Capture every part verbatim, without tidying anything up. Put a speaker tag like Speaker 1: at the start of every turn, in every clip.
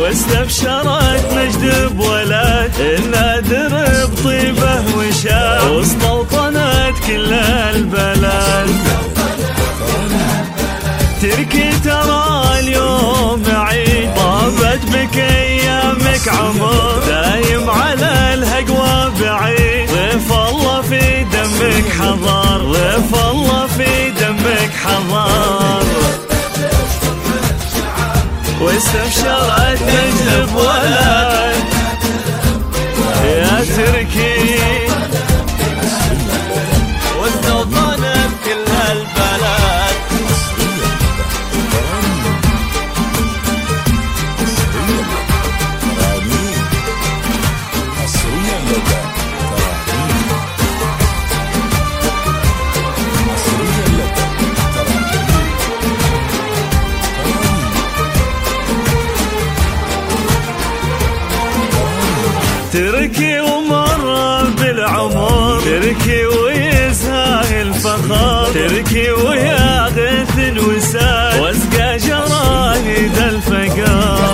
Speaker 1: واستبشرت نجد بولد النادر بطيبه وشاف واستوطنت كل البلد. تركي ترى اليوم عيد طابت بك ايامك عمر دايم على الهقوى بعيد ضيف الله في دمك حضر ضيف الله في دمك حضر. واستبشرت نجد بولد يا تركي واستوطنت كل البلد. تركي ومر بالعمر تركي ويزهى الفخر تركي ويا غيث وساد واسقى جرايد الفقر.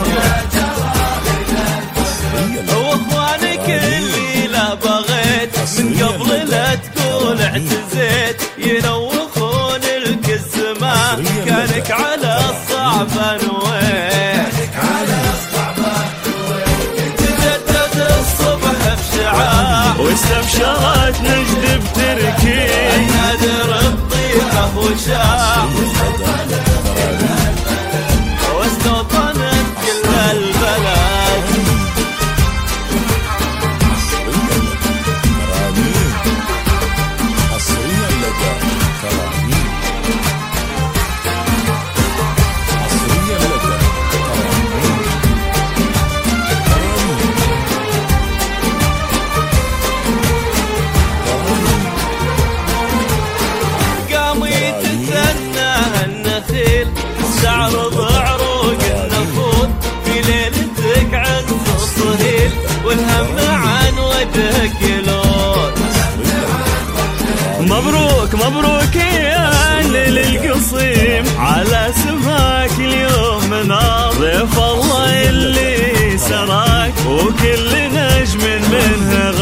Speaker 1: واخوانك اللي لا بغيت من قبل لا تقول اعتزيت ينوخون لك الزمان كانك على الصعب نويت واستبشرت نجد بتركي النادر بطيبه وشاف واستوطنت كل البلد.
Speaker 2: حصريا لدى ترانيم حصريا لدى ترانيم.
Speaker 1: تعرض عروق النفوذ في ليلتك عز الصهيل والهم عن وجهك يلون. مبروك مبروك يا ليل القصيم على سماك اليوم منار ضيف الله اللي سراك وكل نجم منه